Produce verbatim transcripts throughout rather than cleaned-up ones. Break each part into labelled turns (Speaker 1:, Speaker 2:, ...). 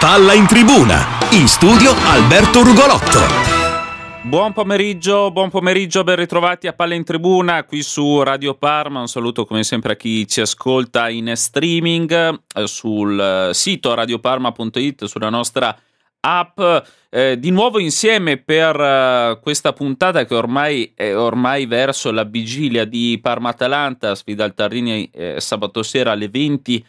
Speaker 1: Palla in tribuna, in studio Alberto Rugolotto.
Speaker 2: Buon pomeriggio, buon pomeriggio, ben ritrovati a Palla in Tribuna qui su Radio Parma. Un saluto come sempre a chi ci ascolta in streaming eh, sul sito radioparma punto it, sulla nostra app. Eh, di nuovo insieme per uh, questa puntata che ormai è ormai verso la vigilia di Parma-Atalanta, sfida al Tardini eh, sabato sera alle venti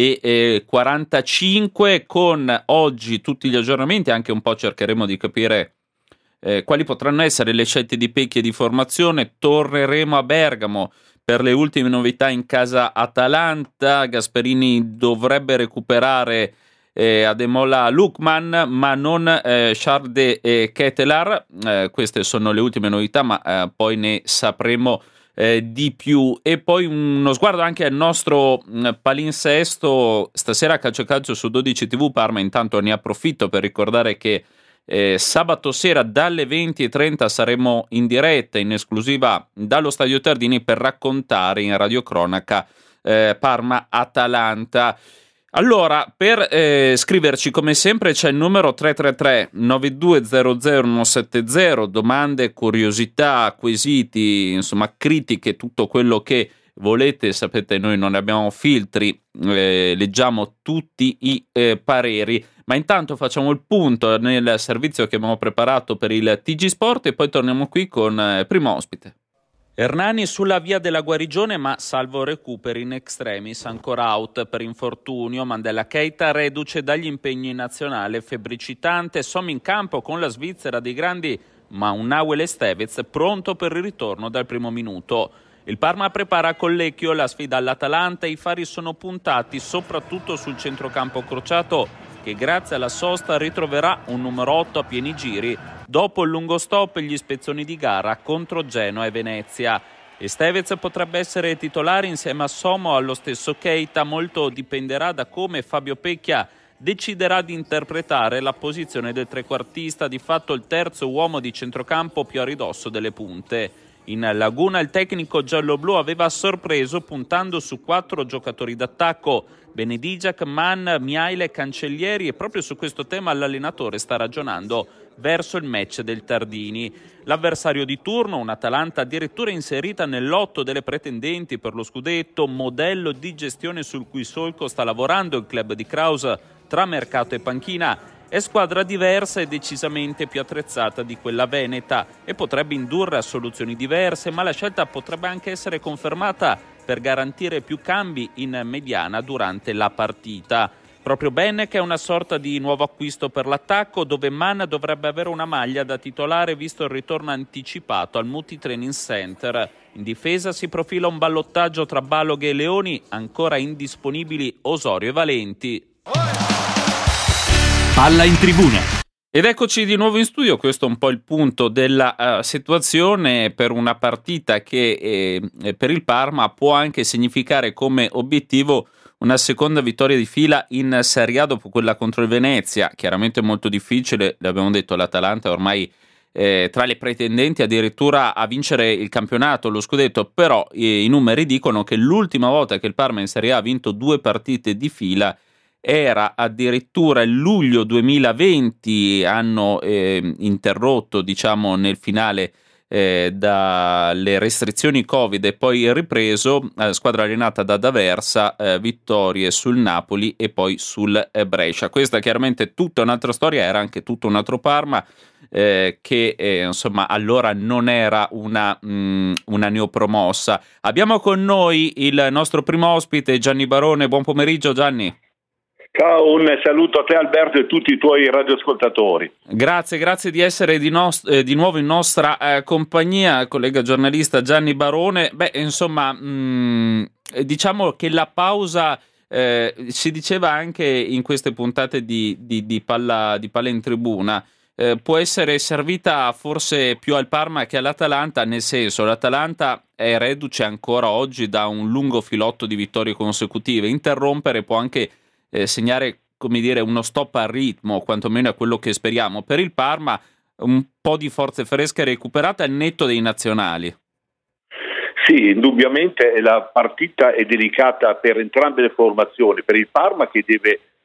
Speaker 2: e quarantacinque, con oggi tutti gli aggiornamenti. Anche un po' cercheremo di capire eh, quali potranno essere le scelte di Pecchi e di formazione. Torneremo a Bergamo per le ultime novità in casa Atalanta. Gasperini dovrebbe recuperare eh, Ademola Lookman, ma non eh, Charles e Ketelaar. Eh, queste sono le ultime novità, ma eh, poi ne sapremo Eh, di più. E poi uno sguardo anche al nostro mh, palinsesto. Stasera Calcio Calcio su dodici tivù Parma intanto ne approfitto per ricordare che eh, sabato sera dalle venti e trenta saremo in diretta in esclusiva dallo Stadio Tardini per raccontare in radiocronaca eh, Parma-Atalanta. Allora, per eh, scriverci come sempre c'è il numero tre tre tre nove due zero zero uno sette zero, domande, curiosità, quesiti, insomma critiche, tutto quello che volete. Sapete, noi non abbiamo filtri, eh, leggiamo tutti i eh, pareri, ma intanto facciamo il punto nel servizio che abbiamo preparato per il T G Sport e poi torniamo qui con il eh, primo ospite. Hernani sulla via della guarigione, ma salvo recuperi in extremis, ancora out per infortunio. Mandela Keita reduce dagli impegni in nazionale, febbricitante. Sommi in campo con la Svizzera dei grandi, ma un Nahuel Estevez pronto per il ritorno dal primo minuto. Il Parma prepara con Lecchio la sfida all'Atalanta. I fari sono puntati soprattutto sul centrocampo crociato, che grazie alla sosta ritroverà un numero otto a pieni giri dopo il lungo stop e gli spezzoni di gara contro Genoa e Venezia. Estevez potrebbe essere titolare insieme a Somo allo stesso Keita. Molto dipenderà da come Fabio Pecchia deciderà di interpretare la posizione del trequartista, di fatto il terzo uomo di centrocampo più a ridosso delle punte. In Laguna il tecnico gialloblu aveva sorpreso puntando su quattro giocatori d'attacco: Benedigiac, Mann, Miaile e Cancellieri, e proprio su questo tema l'allenatore sta ragionando verso il match del Tardini. L'avversario di turno, un'Atalanta addirittura inserita nell'otto delle pretendenti per lo scudetto, modello di gestione sul cui solco sta lavorando il club di Kraus tra mercato e panchina. È squadra diversa e decisamente più attrezzata di quella veneta e potrebbe indurre a soluzioni diverse, ma la scelta potrebbe anche essere confermata per garantire più cambi in mediana durante la partita. Proprio bene che è una sorta di nuovo acquisto per l'attacco, dove Mann dovrebbe avere una maglia da titolare visto il ritorno anticipato al Muti Training Center. In difesa si profila un ballottaggio tra Baloghe e Leoni, ancora indisponibili Osorio e Valenti.
Speaker 1: Palla in tribuna.
Speaker 2: Ed eccoci di nuovo in studio. Questo è un po' il punto della uh, situazione per una partita che eh, per il Parma può anche significare come obiettivo una seconda vittoria di fila in Serie A dopo quella contro il Venezia. Chiaramente molto difficile, l'abbiamo detto, l'Atalanta è ormai eh, tra le pretendenti addirittura a vincere il campionato, lo scudetto, però eh, i numeri dicono che l'ultima volta che il Parma in Serie A ha vinto due partite di fila era addirittura il luglio duemilaventi, anno eh, interrotto diciamo nel finale eh, dalle restrizioni Covid e poi ripreso, eh, squadra allenata da D'Aversa, eh, vittorie sul Napoli e poi sul eh, Brescia. Questa chiaramente è tutta un'altra storia, era anche tutto un altro Parma eh, che eh, insomma allora non era una, mh, una neopromossa. Abbiamo con noi il nostro primo ospite Gianni Barone. Buon pomeriggio Gianni.
Speaker 3: Ciao, un saluto a te Alberto e tutti i tuoi radioascoltatori.
Speaker 2: Grazie, grazie di essere di, nos- eh, di nuovo in nostra eh, compagnia, collega giornalista Gianni Barone. Beh, insomma, mh, diciamo che la pausa, eh, si diceva anche in queste puntate di, di, di, palla, di palla in tribuna, eh, può essere servita forse più al Parma che all'Atalanta, nel senso l'Atalanta è reduce ancora oggi da un lungo filotto di vittorie consecutive. Interrompere può anche Eh, segnare, come dire, uno stop al ritmo, quantomeno è quello che speriamo. Per il Parma un po' di forze fresche recuperate al netto dei nazionali.
Speaker 3: Sì, indubbiamente la partita è delicata per entrambe le formazioni, per il Parma che deve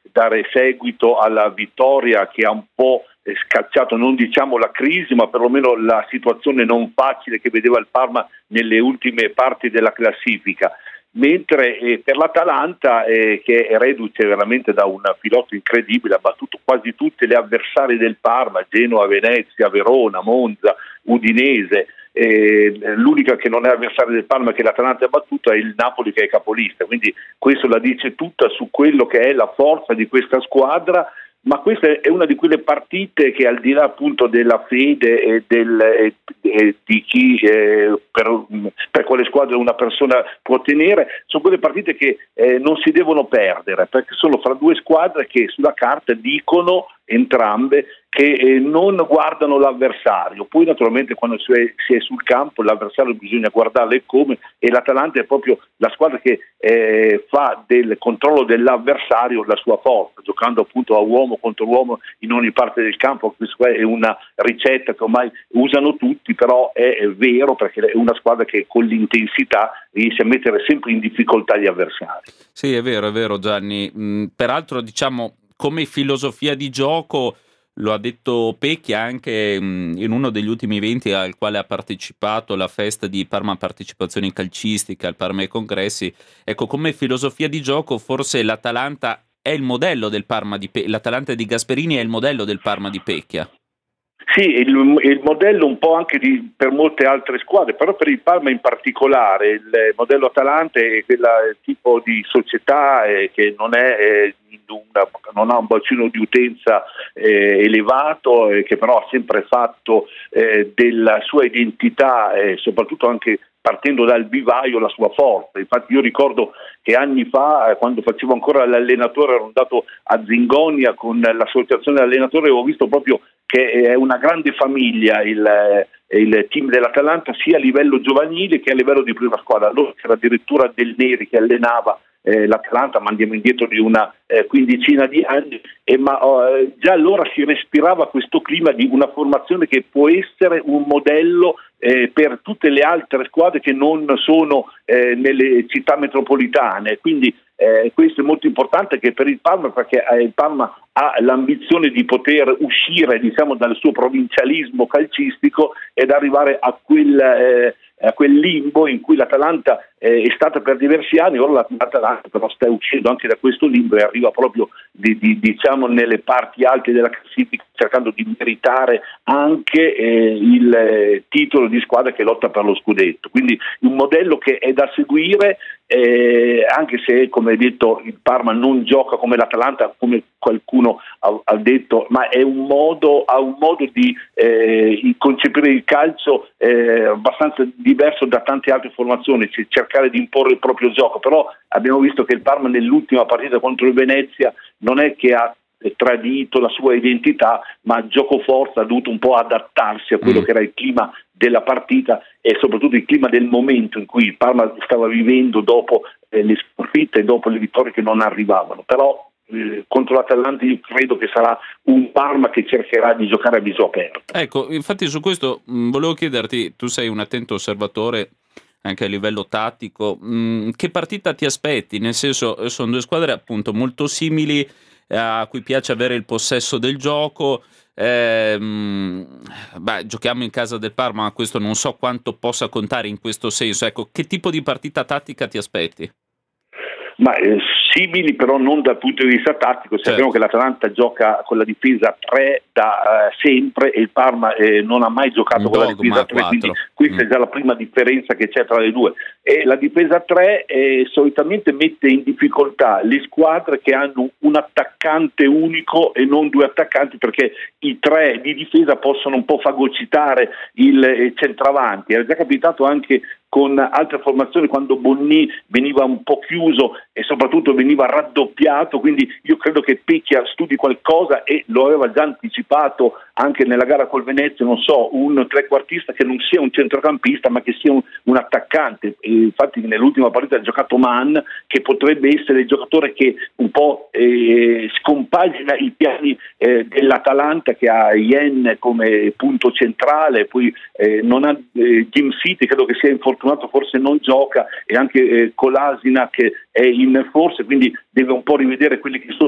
Speaker 3: dare seguito alla vittoria che ha un po' scacciato, non diciamo la crisi, ma perlomeno la situazione non facile che vedeva il Parma nelle ultime parti della classifica. Mentre eh, per l'Atalanta, eh, che è reduce veramente da un filotto incredibile, ha battuto quasi tutte le avversarie del Parma, Genoa, Venezia, Verona, Monza, Udinese. Eh, l'unica che non è avversaria del Parma che l'Atalanta ha battuto è il Napoli, che è capolista, quindi questo la dice tutta su quello che è la forza di questa squadra. Ma questa è una di quelle partite che, al di là appunto della fede e, del, e, e di chi eh, per, per quale squadra una persona può tenere, sono quelle partite che eh, non si devono perdere, perché sono fra due squadre che sulla carta dicono entrambe che eh, non guardano l'avversario. Poi naturalmente quando si è, si è sul campo l'avversario bisogna guardarlo e come, e l'Atalanta è proprio la squadra che eh, fa del controllo dell'avversario la sua forza, giocando appunto a uomo contro uomo in ogni parte del campo. Questa è una ricetta che ormai usano tutti, però è, è vero, perché è una squadra che con l'intensità riesce a mettere sempre in difficoltà gli avversari.
Speaker 2: Sì, è vero, è vero Gianni. Mm, peraltro diciamo come filosofia di gioco, lo ha detto Pecchia anche mh, in uno degli ultimi eventi al quale ha partecipato, la festa di Parma Partecipazioni Calcistiche al Parma ai Congressi. Ecco, come filosofia di gioco forse l'Atalanta è il modello del Parma di Pe- l'Atalanta di Gasperini è il modello del Parma di Pecchia.
Speaker 3: Sì, il, il modello un po' anche di, per molte altre squadre, però per il Parma in particolare il modello Atalanta è quel tipo di società eh, che non è eh, una, non ha un bacino di utenza eh, elevato, eh, che però ha sempre fatto eh, della sua identità, eh, soprattutto anche partendo dal vivaio, la sua forza. Infatti io ricordo che anni fa, eh, quando facevo ancora l'allenatore, ero andato a Zingonia con l'associazione allenatori e ho visto proprio che è una grande famiglia il, il team dell'Atalanta, sia a livello giovanile che a livello di prima squadra. Allora c'era addirittura Del Neri che allenava eh, l'Atalanta, ma andiamo indietro di una eh, quindicina di anni, e ma eh, già allora si respirava questo clima di una formazione che può essere un modello eh, per tutte le altre squadre che non sono eh, nelle città metropolitane. Quindi Eh, questo è molto importante che per il Parma, perché eh, il Parma ha l'ambizione di poter uscire, diciamo, dal suo provincialismo calcistico ed arrivare a quel, eh, a quel limbo in cui l'Atalanta eh, è stata per diversi anni. Ora l'Atalanta però sta uscendo anche da questo limbo e arriva proprio di, di, diciamo nelle parti alte della classifica, cercando di meritare anche eh, il eh, titolo di squadra che lotta per lo scudetto. Quindi un modello che è da seguire, eh, anche se, come hai detto, il Parma non gioca come l'Atalanta, come qualcuno ha, ha detto, ma è un modo, ha un modo di eh, concepire il calcio eh, abbastanza diverso da tante altre formazioni, cioè cercare di imporre il proprio gioco. Però abbiamo visto che il Parma nell'ultima partita contro il Venezia non è che ha tradito la sua identità, ma a gioco forza ha dovuto un po' adattarsi a quello mm. che era il clima della partita e soprattutto il clima del momento in cui il Parma stava vivendo dopo eh, le sconfitte e dopo le vittorie che non arrivavano. Però eh, contro l'Atalanta io credo che sarà un Parma che cercherà di giocare a viso aperto.
Speaker 2: Ecco, infatti su questo mh, volevo chiederti, tu sei un attento osservatore anche a livello tattico, mh, che partita ti aspetti? Nel senso, sono due squadre appunto molto simili, a cui piace avere il possesso del gioco. Eh, beh, giochiamo in casa del Parma, ma questo non so quanto possa contare in questo senso. Ecco, che tipo di partita tattica ti aspetti?
Speaker 3: Ma eh, simili, però non dal punto di vista tattico. Sappiamo certo che l'Atalanta gioca con la difesa tre da eh, sempre e il Parma eh, non ha mai giocato un con la difesa tre, quindi questa mm. è già la prima differenza che c'è tra le due. E la difesa tre eh, solitamente mette in difficoltà le squadre che hanno un attaccante unico e non due attaccanti, perché i tre di difesa possono un po' fagocitare il eh, centravanti. Era già capitato anche con altre formazioni quando Bonni veniva un po' chiuso e soprattutto veniva raddoppiato, quindi io credo che Pecchia studi qualcosa e lo aveva già anticipato anche nella gara col Venezia, non so, un trequartista che non sia un centrocampista ma che sia un, un attaccante. E infatti nell'ultima partita ha giocato Mann, che potrebbe essere il giocatore che un po' eh, scompagina i piani eh, dell'Atalanta, che ha Yen come punto centrale, poi eh, non ha eh, Jim City, credo che sia infortunato, forse non gioca, e anche eh, Kolasinac è in forse, quindi deve un po' rivedere quelli che sono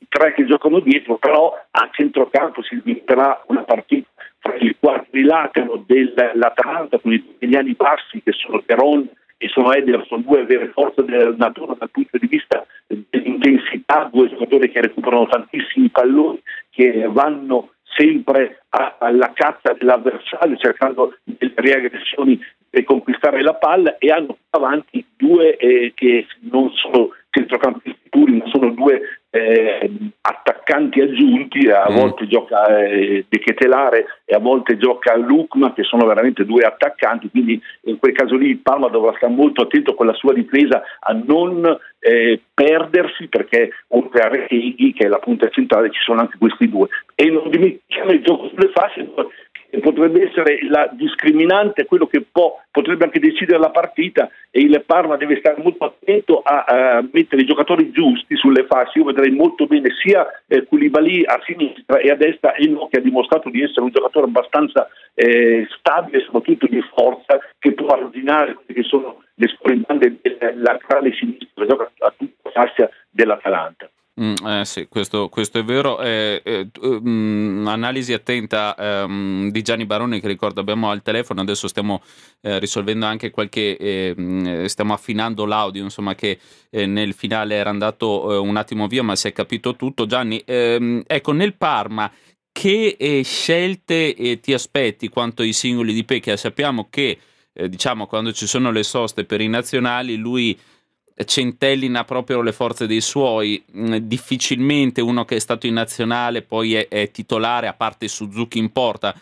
Speaker 3: tre che giocano dietro, però a centrocampo si diventerà una partita fra il quadrilatero dell'Atalanta con i italiani bassi che sono Peron e sono Ederson, due vere forze della natura dal punto di vista dell'intensità, due giocatori che recuperano tantissimi palloni, che vanno sempre a, alla caccia dell'avversario cercando delle riaggressioni per conquistare la palla, e hanno avanti due eh, che non sono centrocampisti puri, ma sono due eh, attaccanti aggiunti. A
Speaker 2: mm.
Speaker 3: volte gioca eh, De Ketelare e a volte gioca Lukman, che sono veramente due attaccanti, quindi in quel caso lì il Parma dovrà stare molto attento con la sua difesa a non eh, perdersi, perché oltre a Retegui, che è la punta centrale, ci sono anche questi due. E non dimentichiamo il gioco sulle fasce, che potrebbe essere la discriminante, quello che può, potrebbe anche decidere la partita, e il Parma deve stare molto attento a, a mettere i giocatori giusti sulle fasce. Io vedrei molto bene sia eh, Koulibaly a sinistra e a destra Eno, che ha dimostrato di essere un giocatore abbastanza eh, stabile e soprattutto di forza, che può arginare quelle che sono le scorribande del laterale sinistro, che gioca a tutta la fascia dell'Atalanta.
Speaker 2: Mm, eh sì, questo, questo è vero. Eh, eh, um, analisi attenta um, di Gianni Baroni, che ricordo abbiamo al telefono. Adesso stiamo eh, risolvendo anche qualche eh, stiamo affinando l'audio, insomma, che eh, nel finale era andato eh, un attimo via, ma si è capito tutto. Gianni, ehm, ecco, nel Parma che eh, scelte eh, ti aspetti quanto ai singoli di Pecchia? Sappiamo che eh, diciamo quando ci sono le soste per i nazionali lui centellina proprio le forze dei suoi. Difficilmente uno che è stato in nazionale poi è, è titolare, a parte Suzuki in porta.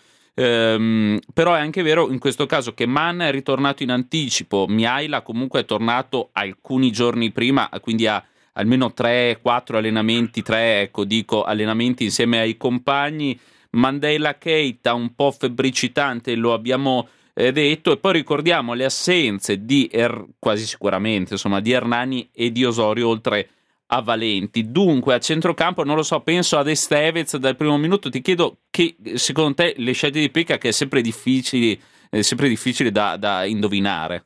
Speaker 2: Ehm, però è anche vero in questo caso che Mann è ritornato in anticipo, Mihaila comunque è tornato alcuni giorni prima, quindi ha almeno tre quattro allenamenti, tre ecco dico allenamenti insieme ai compagni. Mandela Keita un po' febbricitante, lo abbiamo detto, e poi ricordiamo le assenze di er- quasi sicuramente insomma di Hernani e di Osorio, oltre a Valenti. Dunque a centrocampo non lo so, penso ad Estevez dal primo minuto. Ti chiedo che secondo te le scelte di Pecca, che è sempre difficili è sempre difficile da, da indovinare.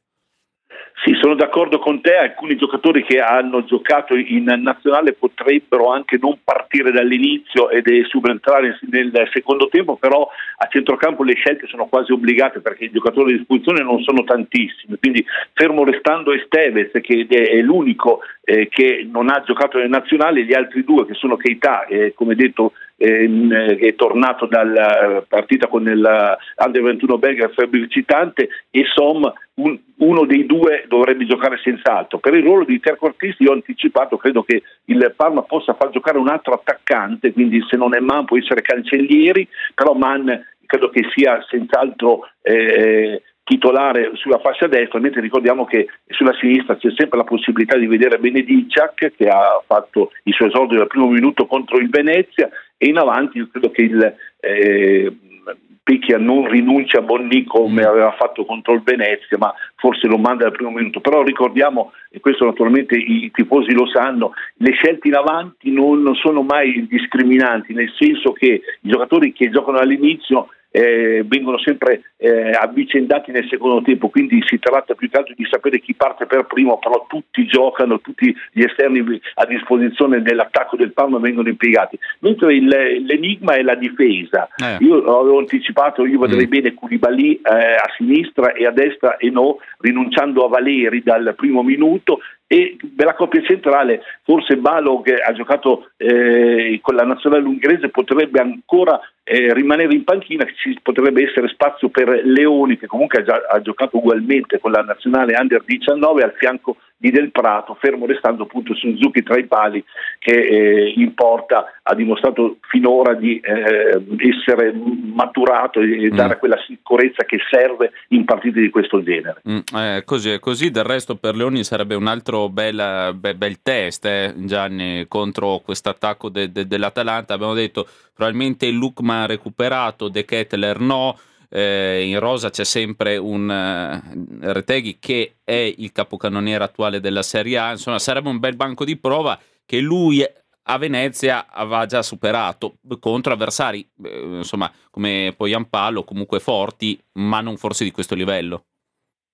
Speaker 3: Sì, sono d'accordo con te. Alcuni giocatori che hanno giocato in nazionale potrebbero anche non partire dall'inizio ed subentrare nel secondo tempo, però a centrocampo le scelte sono quasi obbligate perché i giocatori a disposizione non sono tantissimi, quindi fermo restando Estevez, che è l'unico eh, che non ha giocato nel nazionale, gli altri due che sono Keita, eh, come detto eh, è tornato dalla partita con il Under ventuno belga febbricitante, e Som, un, uno dei due dovrebbe giocare senz'altro. Per il ruolo di trequartisti io ho anticipato, credo che il Parma possa far giocare un altro attaccante, quindi se non è Mann può essere Cancellieri, però Mann credo che sia senz'altro eh, titolare sulla fascia destra, mentre ricordiamo che sulla sinistra c'è sempre la possibilità di vedere Benedicciak, che ha fatto il suo esordio dal primo minuto contro il Venezia, e in avanti io credo che il eh, Pecchia non rinuncia a Bonni come aveva fatto contro il Venezia, ma forse lo manda dal primo minuto. Però ricordiamo, e questo naturalmente i tifosi lo sanno, le scelte in avanti non sono mai discriminanti, nel senso che i giocatori che giocano all'inizio Eh, vengono sempre eh, avvicendati nel secondo tempo, quindi si tratta più che altro di sapere chi parte per primo, però tutti giocano, tutti gli esterni a disposizione nell'attacco del Parma vengono impiegati, mentre il, l'enigma è la difesa. eh. Io avevo anticipato, io vedrei mm. bene Koulibaly eh, a sinistra e a destra e no, rinunciando a Valeri dal primo minuto. E per la coppia centrale forse Balo, che ha giocato eh, con la nazionale ungherese, potrebbe ancora eh, rimanere in panchina, ci potrebbe essere spazio per Leoni, che comunque ha, già, ha giocato ugualmente con la nazionale under diciannove al fianco di Del Prato, fermo restando appunto Suzuki tra i pali, che eh, in porta ha dimostrato finora di eh, essere maturato e mm. dare quella sicurezza che serve in partite di questo genere.
Speaker 2: Mm, eh, così è così. Del resto per Leoni sarebbe un altro bel, bel, bel test, eh, Gianni, contro questo attacco de, de, dell'Atalanta. Abbiamo detto probabilmente Lukman recuperato, De Ketelaere no. Eh, in rosa c'è sempre un uh, Retegui che è il capocannoniere attuale della Serie A. Insomma, sarebbe un bel banco di prova che lui a Venezia aveva già superato contro avversari eh, insomma come Poyampalo, comunque forti, ma non forse di questo livello.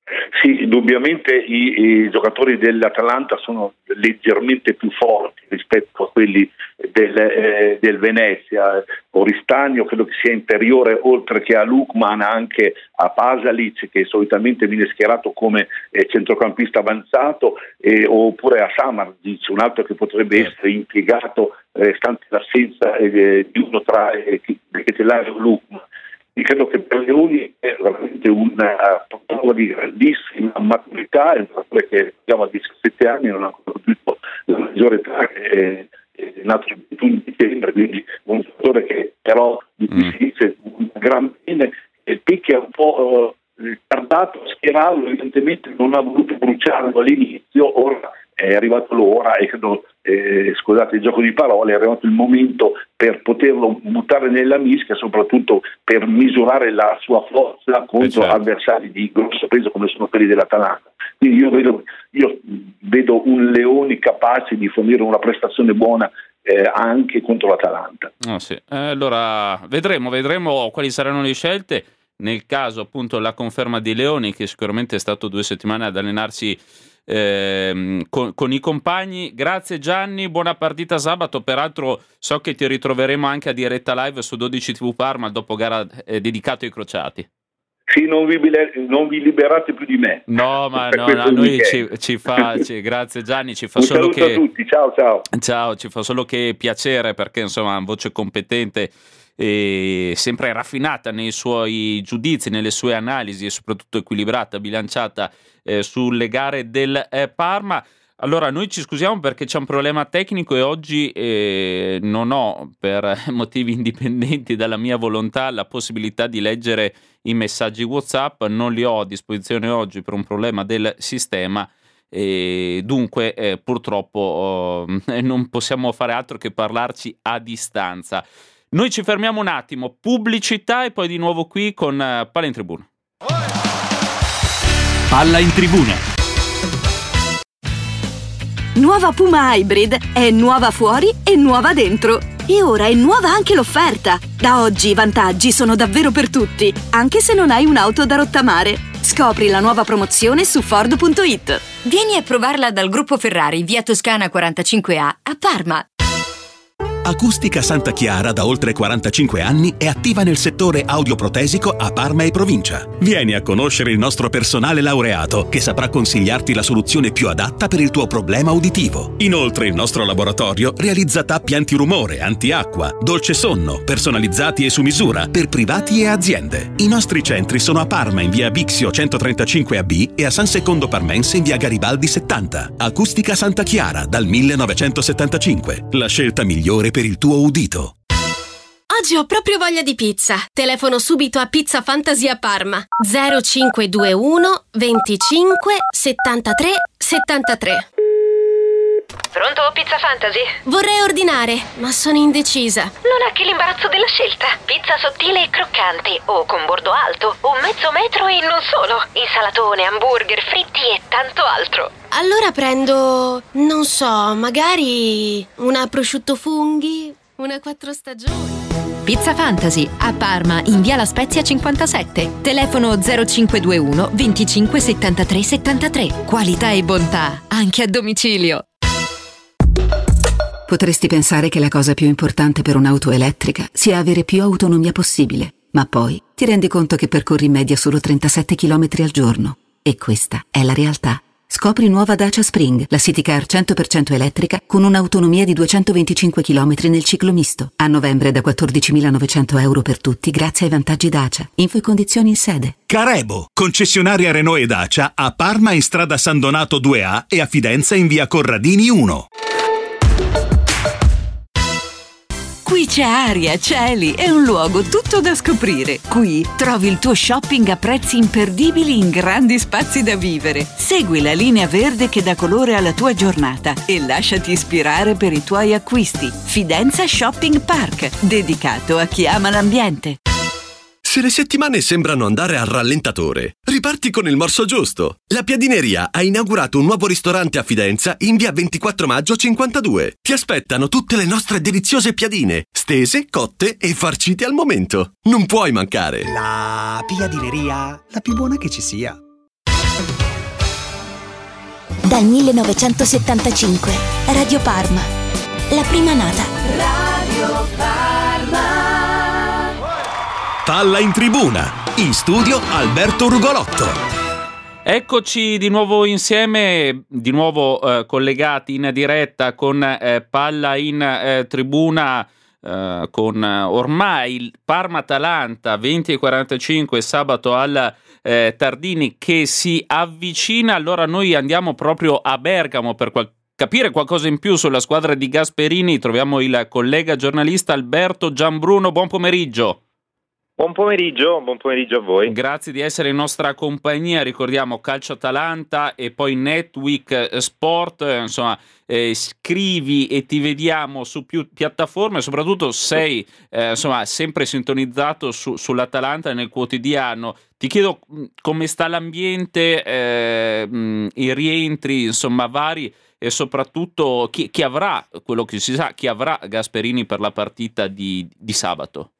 Speaker 3: Sì, indubbiamente i, i giocatori dell'Atalanta sono leggermente più forti rispetto a quelli del, eh, del Venezia. Oristagno credo che sia inferiore, oltre che a Lukman, anche a Pasalic, che solitamente viene schierato come eh, centrocampista avanzato, eh, oppure a Samardzic, un altro che potrebbe essere impiegato eh, stante l'assenza eh, di uno tra eh, Ketelare e Lukman. Credo che per Leoni è veramente una prova di grandissima maturità, è un giocatore che abbiamo a diciassette anni, non ha ancora raggiunto la maggiore età, che è, è nato il ventuno di dicembre, quindi un giocatore che però di cui mm. si dice un gran bene, e Picchi è un po' eh, tardato a schierarlo, evidentemente non ha voluto bruciarlo all'inizio, ora è arrivato l'ora e credo, eh, scusate il gioco di parole, è arrivato il momento per poterlo buttare nella mischia, soprattutto per misurare la sua forza contro certo. avversari di grosso peso come sono quelli dell'Atalanta. Quindi io vedo, io vedo un Leoni capace di fornire una prestazione buona eh, anche contro l'Atalanta.
Speaker 2: Oh, sì. eh, allora vedremo, vedremo quali saranno le scelte. Nel caso appunto la conferma di Leoni, che sicuramente è stato due settimane ad allenarsi Eh, con, con i compagni. Grazie Gianni, buona partita sabato. Peraltro so che ti ritroveremo anche a diretta live su dodici tivù Parma, il dopo gara eh, dedicato ai crociati.
Speaker 3: Sì, non vi, non vi liberate più di me.
Speaker 2: No, ma no, a noi ci, ci fa ci, grazie Gianni, ci fa
Speaker 3: un
Speaker 2: solo
Speaker 3: saluto
Speaker 2: che
Speaker 3: a tutti, ciao ciao.
Speaker 2: Ciao, ci fa solo che piacere, perché insomma ha voce competente e sempre raffinata nei suoi giudizi, nelle sue analisi e soprattutto equilibrata, bilanciata eh, sulle gare del eh, Parma. Allora noi ci scusiamo perché c'è un problema tecnico e oggi eh, non ho, per motivi indipendenti dalla mia volontà, la possibilità di leggere i messaggi WhatsApp, non li ho a disposizione oggi per un problema del sistema e dunque eh, purtroppo eh, non possiamo fare altro che parlarci a distanza. Noi ci fermiamo un attimo, pubblicità e poi di nuovo qui con uh, Palla in Tribuna.
Speaker 1: Palla in Tribuna.
Speaker 4: Nuova Puma Hybrid è nuova fuori e nuova dentro. E ora è nuova anche l'offerta. Da oggi i vantaggi sono davvero per tutti, anche se non hai un'auto da rottamare. Scopri la nuova promozione su Ford punto it.
Speaker 5: Vieni a provarla dal gruppo Ferrari, via Toscana quarantacinque A, a Parma.
Speaker 1: Acustica Santa Chiara da oltre quarantacinque anni è attiva nel settore audioprotesico a Parma e provincia. Vieni a conoscere il nostro personale laureato che saprà consigliarti la soluzione più adatta per il tuo problema uditivo. Inoltre il nostro laboratorio realizza tappi antirumore, antiacqua, dolce sonno, personalizzati e su misura per privati e aziende. I nostri centri sono a Parma in via Bixio centotrentacinque A B e a San Secondo Parmense in via Garibaldi settanta. Acustica Santa Chiara dal millenovecentosettantacinque. La scelta migliore per il tuo udito.
Speaker 6: Oggi ho proprio voglia di pizza. Telefono subito a Pizza Fantasy a Parma. zero cinque due uno venticinque settantatré settantatré.
Speaker 7: Pronto, Pizza Fantasy?
Speaker 6: Vorrei ordinare, ma sono indecisa.
Speaker 7: Non ha che l'imbarazzo della scelta. Pizza sottile e croccante, o con bordo alto, o mezzo metro e non solo. Insalatone, hamburger, fritti e tanto altro.
Speaker 6: Allora prendo, non so, magari una prosciutto funghi, una quattro stagioni.
Speaker 5: Pizza Fantasy a Parma in via La Spezia cinquantasette. Telefono zero cinque due uno venticinque settantatré settantatré. Qualità e bontà anche a domicilio.
Speaker 8: Potresti pensare che la cosa più importante per un'auto elettrica sia avere più autonomia possibile, ma poi ti rendi conto che percorri in media solo trentasette chilometri al giorno. E questa è la realtà. Scopri nuova Dacia Spring, la city car cento per cento elettrica con un'autonomia di duecentoventicinque chilometri nel ciclo misto. A novembre da quattordicimilanovecento euro per tutti grazie ai vantaggi Dacia. Info e condizioni in sede.
Speaker 1: Carebo, concessionaria Renault e Dacia a Parma in strada San Donato due A e a Fidenza in via Corradini uno.
Speaker 9: Qui c'è aria, cieli e un luogo tutto da scoprire. Qui trovi il tuo shopping a prezzi imperdibili in grandi spazi da vivere. Segui la linea verde che dà colore alla tua giornata e lasciati ispirare per i tuoi acquisti. Fidenza Shopping Park, dedicato a chi ama l'ambiente.
Speaker 10: Se le settimane sembrano andare al rallentatore, riparti con il morso giusto. La Piadineria ha inaugurato un nuovo ristorante a Fidenza in via ventiquattro maggio cinquantadue. Ti aspettano tutte le nostre deliziose piadine, stese, cotte e farcite al momento. Non puoi mancare.
Speaker 11: La Piadineria, la più buona che ci sia. dal millenovecentosettantacinque. Radio Parma, la prima nata.
Speaker 12: Radio Parma.
Speaker 1: Palla in tribuna, in studio Alberto Rugolotto.
Speaker 2: Eccoci di nuovo insieme, di nuovo eh, collegati in diretta con eh, Palla in eh, tribuna, eh, con eh, ormai il Parma-Atalanta venti e quarantacinque sabato al eh, Tardini che si avvicina. Allora noi andiamo proprio a Bergamo per qual- capire qualcosa in più sulla squadra di Gasperini. Troviamo il collega giornalista Alberto Gianbruno. Buon pomeriggio.
Speaker 13: Buon pomeriggio, buon pomeriggio a voi.
Speaker 2: Grazie di essere in nostra compagnia. Ricordiamo Calcio Atalanta e poi Netweek Sport, insomma, eh, scrivi e ti vediamo su più piattaforme, soprattutto sei eh, insomma sempre sintonizzato su, sull'Atalanta nel quotidiano. Ti chiedo come sta l'ambiente, eh, i rientri, insomma, vari, e soprattutto chi, chi avrà, quello che si sa, chi avrà Gasperini per la partita di, di sabato.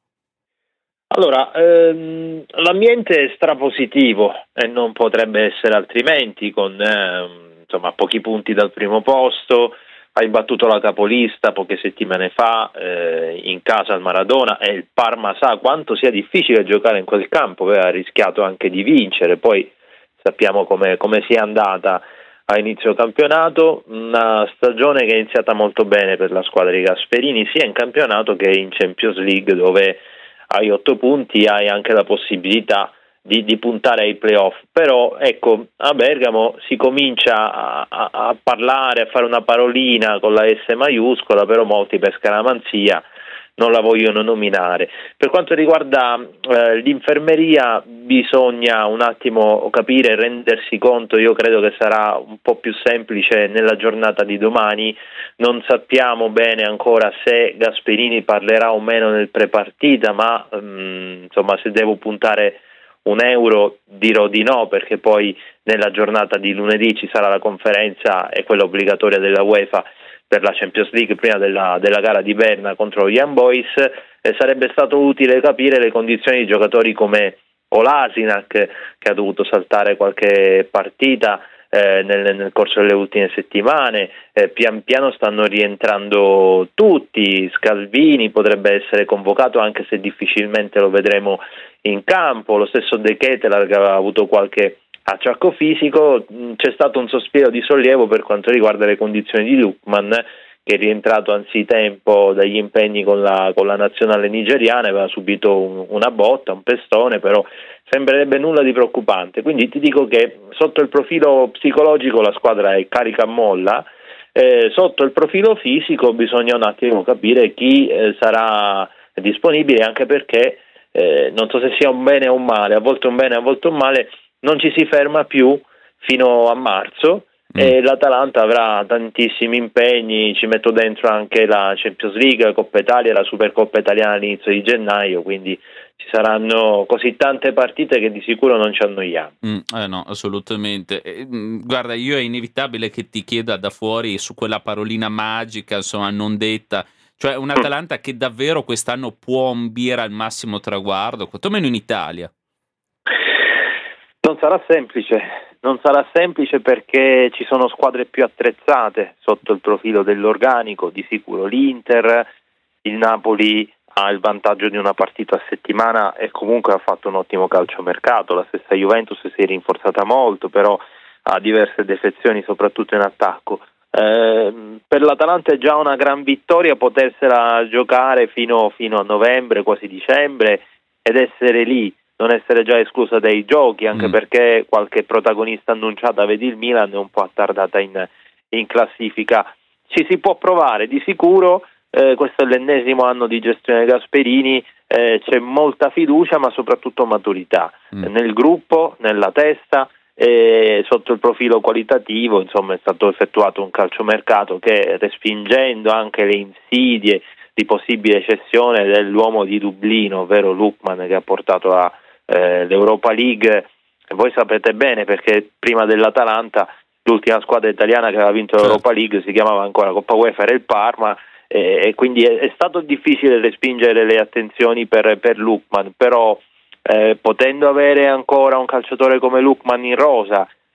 Speaker 13: Allora, ehm, l'ambiente è strapositivo e non potrebbe essere altrimenti, con eh, insomma pochi punti dal primo posto. Hai battuto la capolista poche settimane fa eh, in casa al Maradona, e il Parma sa quanto sia difficile giocare in quel campo, aveva rischiato anche di vincere, poi sappiamo come sia andata a inizio campionato. Una stagione che è iniziata molto bene per la squadra di Gasperini, sia in campionato che in Champions League, dove hai otto punti, hai anche la possibilità di, di puntare ai playoff. Però ecco, a Bergamo si comincia a, a, a parlare, a fare una parolina con la S maiuscola, però molti per scaramanzia non la vogliono nominare. Per quanto riguarda eh, l'infermeria, bisogna un attimo capire, rendersi conto. Io credo che sarà un po' più semplice nella giornata di domani. Non sappiamo bene ancora se Gasperini parlerà o meno nel prepartita, ma um, insomma, se devo puntare un euro dirò di no, perché poi nella giornata di lunedì ci sarà la conferenza e quella obbligatoria della UEFA per la Champions League prima della, della gara di Berna contro gli Young Boys. E sarebbe stato utile capire le condizioni di giocatori come Kolasinac, che ha dovuto saltare qualche partita eh, nel, nel corso delle ultime settimane. Eh, pian piano stanno rientrando tutti. Scalvini potrebbe essere convocato, anche se difficilmente lo vedremo in campo. Lo stesso De Ketelaere, che aveva avuto qualche acciacco fisico. C'è stato un sospiro di sollievo per quanto riguarda le condizioni di Lookman, che è rientrato anzitempo dagli impegni con la, con la nazionale nigeriana, aveva subito un, una botta, un pestone, però sembrerebbe nulla di preoccupante. Quindi ti dico che sotto il profilo psicologico la squadra è carica a molla, eh, sotto il profilo fisico bisogna un attimo capire chi eh, sarà disponibile, anche perché eh, non so se sia un bene o un male, a volte un bene, a volte un male. Non ci si ferma più fino a marzo mm. e l'Atalanta avrà tantissimi impegni. Ci metto dentro anche la Champions League, la Coppa Italia e la Supercoppa Italiana all'inizio di gennaio, quindi ci saranno così tante partite che di sicuro non ci annoiamo.
Speaker 2: Mm, eh no, assolutamente. Eh, guarda, io è inevitabile che ti chieda da fuori su quella parolina magica, insomma, non detta. Cioè un'Atalanta mm. che davvero quest'anno può ambire al massimo traguardo, quantomeno in Italia.
Speaker 13: Non sarà semplice, non sarà semplice perché ci sono squadre più attrezzate sotto il profilo dell'organico. Di sicuro l'Inter, il Napoli ha il vantaggio di una partita a settimana e comunque ha fatto un ottimo calciomercato. La stessa Juventus si è rinforzata molto, però ha diverse defezioni soprattutto in attacco. Eh, per l'Atalanta è già una gran vittoria potersela giocare fino, fino a novembre, quasi dicembre, ed essere lì, non essere già esclusa dai giochi, anche mm. perché qualche protagonista annunciata, vedi il Milan, è un po' attardata in, in classifica. Ci si può provare di sicuro, eh, questo è l'ennesimo anno di gestione Gasperini, eh, c'è molta fiducia ma soprattutto maturità mm. nel gruppo, nella testa, e sotto il profilo qualitativo. Insomma, è stato effettuato un calciomercato che, respingendo anche le insidie di possibile cessione dell'uomo di Dublino, ovvero Lookman, che ha portato a Eh, l'Europa League, voi sapete bene perché prima dell'Atalanta l'ultima squadra italiana che aveva vinto l'Europa League si chiamava ancora Coppa UEFA, era il Parma, eh, e quindi è, è stato difficile respingere le attenzioni per, per Lookman, però eh, potendo avere ancora un calciatore come Lookman in rosa,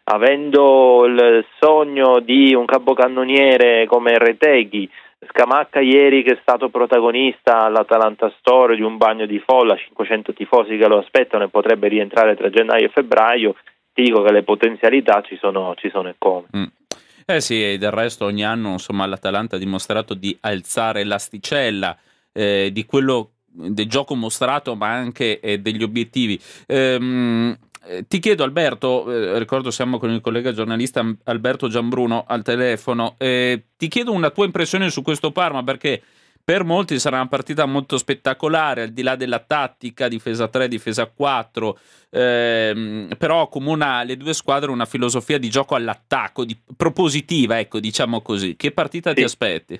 Speaker 13: avendo il sogno di un capocannoniere come Retegui, Scamacca ieri che è stato protagonista all'Atalanta Store di un bagno di folla, cinquecento tifosi che lo aspettano e potrebbe rientrare tra gennaio e febbraio, ti dico che le potenzialità ci sono, ci sono e come.
Speaker 2: Mm. Eh sì, e del resto ogni anno insomma l'Atalanta ha dimostrato di alzare l'asticella eh, di quello del gioco mostrato, ma anche eh, degli obiettivi. Ehm, ti chiedo Alberto, eh, ricordo siamo con il collega giornalista Alberto Giambruno al telefono, eh, ti chiedo una tua impressione su questo Parma, perché per molti sarà una partita molto spettacolare, al di là della tattica, difesa tre, difesa quattro, ehm, però accomuna le due squadre una filosofia di gioco all'attacco, di, propositiva, ecco, diciamo così. Che partita sì. ti aspetti?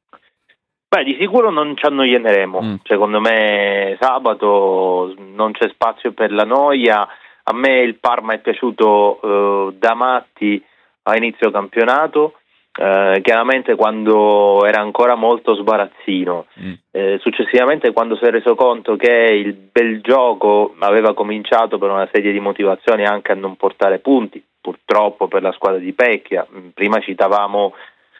Speaker 13: Beh, di sicuro non ci annoieremo. Mm. Secondo me sabato non c'è spazio per la noia. A me il Parma è piaciuto eh, da matti a inizio campionato. Eh, chiaramente quando era ancora molto sbarazzino, mm. eh, successivamente quando si è reso conto che il bel gioco aveva cominciato per una serie di motivazioni anche a non portare punti, purtroppo per la squadra di Pecchia. Prima citavamo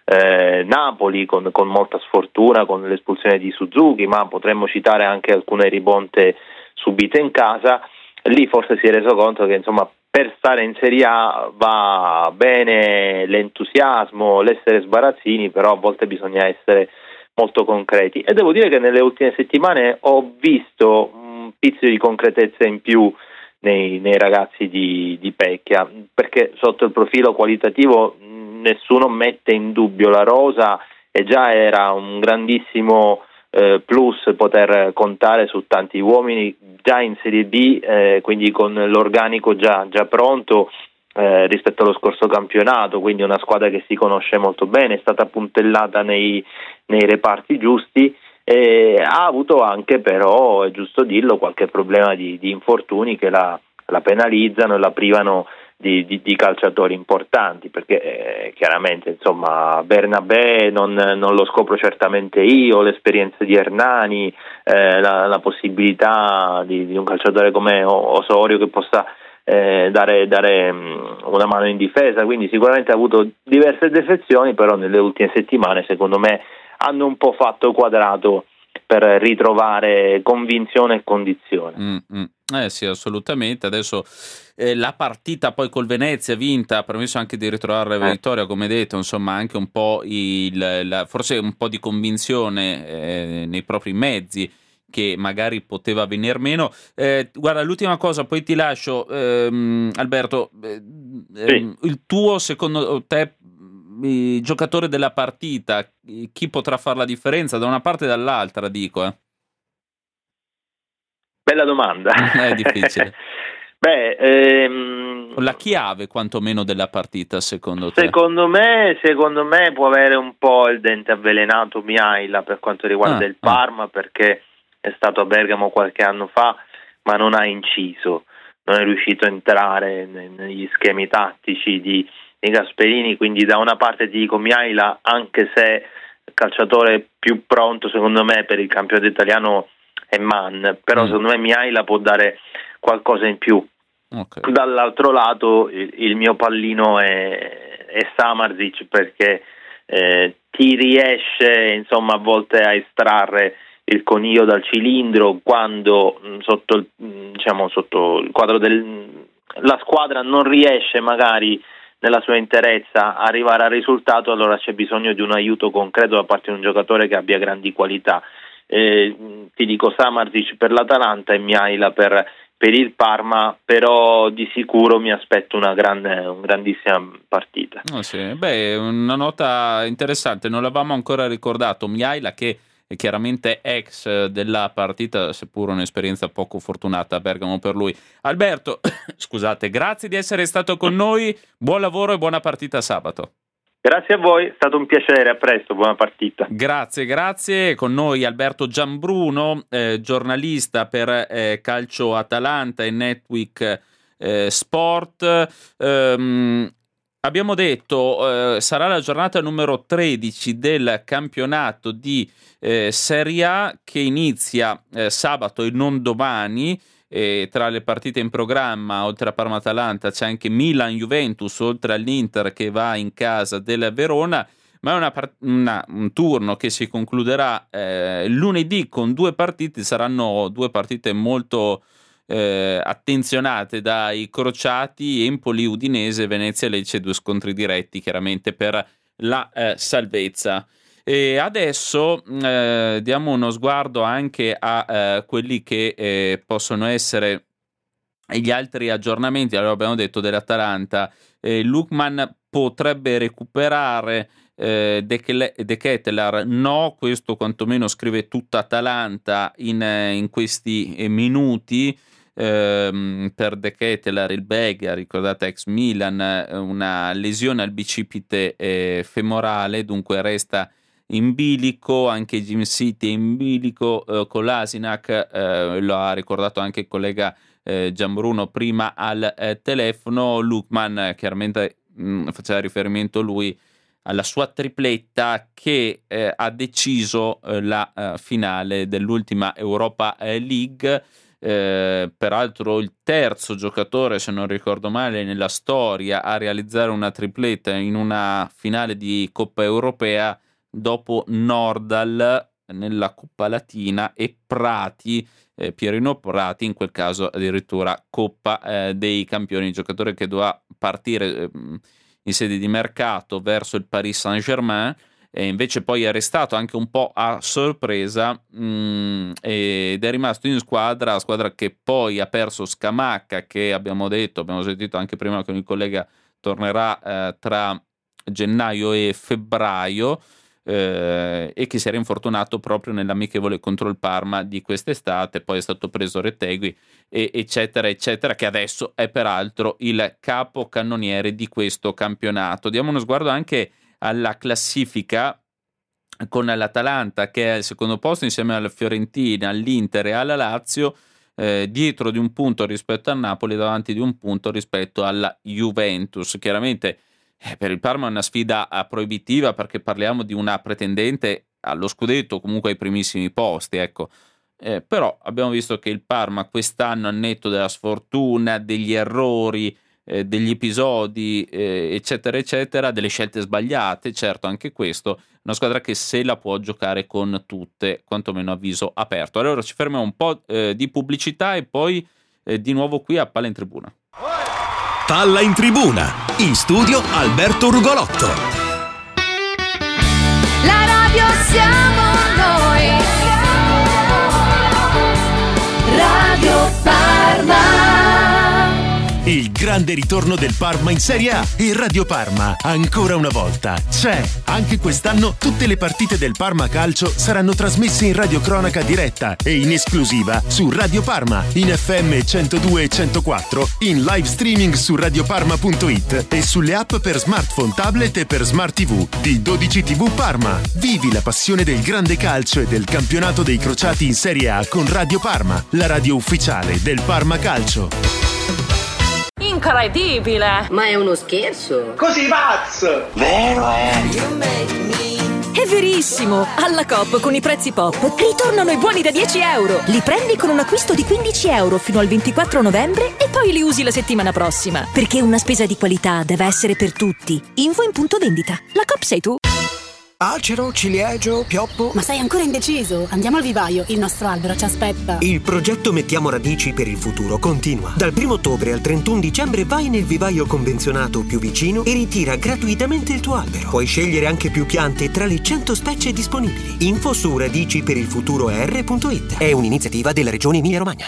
Speaker 13: eh, Napoli con, con molta sfortuna con l'espulsione di Suzuki, ma potremmo citare anche alcune ribonte subite in casa. Lì forse si è reso conto che insomma per stare in Serie A va bene l'entusiasmo, l'essere sbarazzini, però a volte bisogna essere molto concreti. E devo dire che nelle ultime settimane ho visto un pizzico di concretezza in più nei, nei ragazzi di, di Pecchia, perché sotto il profilo qualitativo nessuno mette in dubbio la rosa e già era un grandissimo eh, plus poter contare su tanti uomini già in Serie B, eh, quindi con l'organico già, già pronto eh, rispetto allo scorso campionato, quindi una squadra che si conosce molto bene, è stata puntellata nei, nei reparti giusti e ha avuto anche però, è giusto dirlo, qualche problema di, di infortuni che la, la penalizzano e la privano di, di, di calciatori importanti, perché eh, chiaramente insomma Bernabé non, non lo scopro certamente io, l'esperienza di Hernani, eh, la, la possibilità di, di un calciatore come Osorio che possa eh, dare, dare una mano in difesa, quindi sicuramente ha avuto diverse defezioni, però nelle ultime settimane secondo me hanno un po' fatto quadrato per ritrovare convinzione e condizione.
Speaker 2: Mm-hmm. Eh sì, assolutamente. Adesso eh, la partita poi col Venezia vinta ha permesso anche di ritrovare la vittoria, come detto, insomma anche un po' il, la, forse un po' di convinzione eh, nei propri mezzi che magari poteva venir meno. Eh, guarda, l'ultima cosa, poi ti lascio, ehm, Alberto, eh, sì. il tuo, secondo te, il giocatore della partita, chi potrà fare la differenza da una parte e dall'altra, dico, eh?
Speaker 13: Bella domanda.
Speaker 2: È difficile.
Speaker 13: Beh, ehm,
Speaker 2: la chiave quantomeno della partita, secondo te?
Speaker 13: Secondo me, secondo me può avere un po' il dente avvelenato Mihaila per quanto riguarda ah, il Parma, ah. perché è stato a Bergamo qualche anno fa, ma non ha inciso, non è riuscito a entrare negli schemi tattici di, di Gasperini, quindi da una parte ti dico Mihaila, anche se il calciatore più pronto secondo me per il campionato italiano è Mann, però mm. secondo me Mihaila può dare qualcosa in più. Okay. Dall'altro lato il, il mio pallino è, è Samardžić, perché eh, ti riesce insomma a volte a estrarre il coniglio dal cilindro quando mh, sotto il, mh, diciamo sotto il quadro del la squadra non riesce magari nella sua interezza a arrivare al risultato, allora c'è bisogno di un aiuto concreto da parte di un giocatore che abbia grandi qualità. Eh, ti dico Samardžić per l'Atalanta e Mihaila per, per il Parma, però di sicuro mi aspetto una grande, una grandissima partita.
Speaker 2: Oh sì. Beh, una nota interessante, non l'avevamo ancora ricordato, Mihaila che è chiaramente ex della partita, seppur un'esperienza poco fortunata a Bergamo per lui. Alberto, scusate, grazie di essere stato con noi, buon lavoro e buona partita sabato.
Speaker 13: Grazie a voi, è stato un piacere, a presto, buona partita.
Speaker 2: Grazie, grazie. Con noi Alberto Giambruno, eh, giornalista per eh, Calcio Atalanta e Netweek eh, Sport. Ehm, abbiamo detto, eh, sarà la giornata numero tredici del campionato di eh, Serie A che inizia eh, sabato e non domani. E tra le partite in programma, oltre a Parma-Atalanta, c'è anche Milan-Juventus, oltre all'Inter che va in casa del Verona, ma è una part- una, un turno che si concluderà eh, lunedì con due partite, saranno due partite molto eh, attenzionate dai crociati, Empoli, Udinese, Venezia e Lecce, due scontri diretti chiaramente per la eh, salvezza. E adesso eh, diamo uno sguardo anche a eh, quelli che eh, possono essere gli altri aggiornamenti. Allora, abbiamo detto dell'Atalanta, eh, Lookman potrebbe recuperare, eh, De, De Ketelaere no, questo quantomeno scrive tutta Atalanta in, in questi eh, minuti. Eh, per De Ketelaere, il belga, ricordate, ex Milan, una lesione al bicipite eh, femorale, dunque resta in bilico. Anche Jim City è in bilico, eh, con l'Asinac, eh, lo ha ricordato anche il collega eh, Gianbruno prima al eh, telefono. Lookman chiaramente mh, faceva riferimento lui alla sua tripletta che eh, ha deciso eh, la eh, finale dell'ultima Europa eh, League. Eh, peraltro il terzo giocatore, se non ricordo male, nella storia a realizzare una tripletta in una finale di Coppa Europea, dopo Nordal nella Coppa Latina e Prati, eh, Pierino Prati in quel caso addirittura Coppa eh, dei Campioni, giocatore che doveva partire eh, in sede di mercato verso il Paris Saint-Germain, e invece poi è restato anche un po' a sorpresa mh, ed è rimasto in squadra, squadra che poi ha perso Scamacca, che abbiamo detto, abbiamo sentito anche prima con il collega, tornerà eh, tra gennaio e febbraio, eh, e che si era infortunato proprio nell'amichevole contro il Parma di quest'estate. Poi è stato preso Rettegui e, eccetera eccetera, che adesso è peraltro il capocannoniere di questo campionato. Diamo uno sguardo anche alla classifica, con l'Atalanta che è al secondo posto insieme alla Fiorentina, all'Inter e alla Lazio, eh, dietro di un punto rispetto al Napoli, davanti di un punto rispetto alla Juventus. Chiaramente eh, per il Parma è una sfida eh, proibitiva, perché parliamo di una pretendente allo scudetto, comunque ai primissimi posti, ecco. Eh, però abbiamo visto che il Parma quest'anno, al netto della sfortuna, degli errori, Eh, degli episodi eh, eccetera eccetera, delle scelte sbagliate, certo anche questo, una squadra che se la può giocare con tutte, quantomeno a viso aperto. Allora ci fermiamo un po' eh, di pubblicità e poi eh, di nuovo qui a Palla in Tribuna.
Speaker 1: Palla in Tribuna, in studio Alberto Rugolotto.
Speaker 12: La radio siamo noi, Radio Parma.
Speaker 14: Il grande ritorno del Parma in Serie A, e Radio Parma ancora una volta c'è. Anche quest'anno tutte le partite del Parma Calcio saranno trasmesse in radiocronaca diretta e in esclusiva su Radio Parma, in F M centodue e centoquattro, in live streaming su radioparma punto it e sulle app per smartphone, tablet e per smart tivù di dodici tivù Parma. Vivi la passione del grande calcio e del campionato dei crociati in Serie A con Radio Parma, la radio ufficiale del Parma Calcio.
Speaker 15: Incredibile! Ma è uno scherzo?
Speaker 16: Così pazzo! Vero è!
Speaker 17: È verissimo! Alla Coop con i prezzi Pop ritornano i buoni da dieci euro. Li prendi con un acquisto di quindici euro fino al ventiquattro novembre e poi li usi la settimana prossima. Perché una spesa di qualità deve essere per tutti. Info in punto vendita. La Coop sei tu.
Speaker 18: Acero, ciliegio, pioppo.
Speaker 19: Ma sei ancora indeciso? Andiamo al vivaio, il nostro albero ci aspetta.
Speaker 18: Il progetto Mettiamo Radici per il Futuro continua. Dal primo ottobre al trentuno dicembre vai nel vivaio convenzionato più vicino e ritira gratuitamente il tuo albero. Puoi scegliere anche più piante tra le cento specie disponibili. Info su radici per il futuro r punto it. È un'iniziativa della Regione Emilia-Romagna.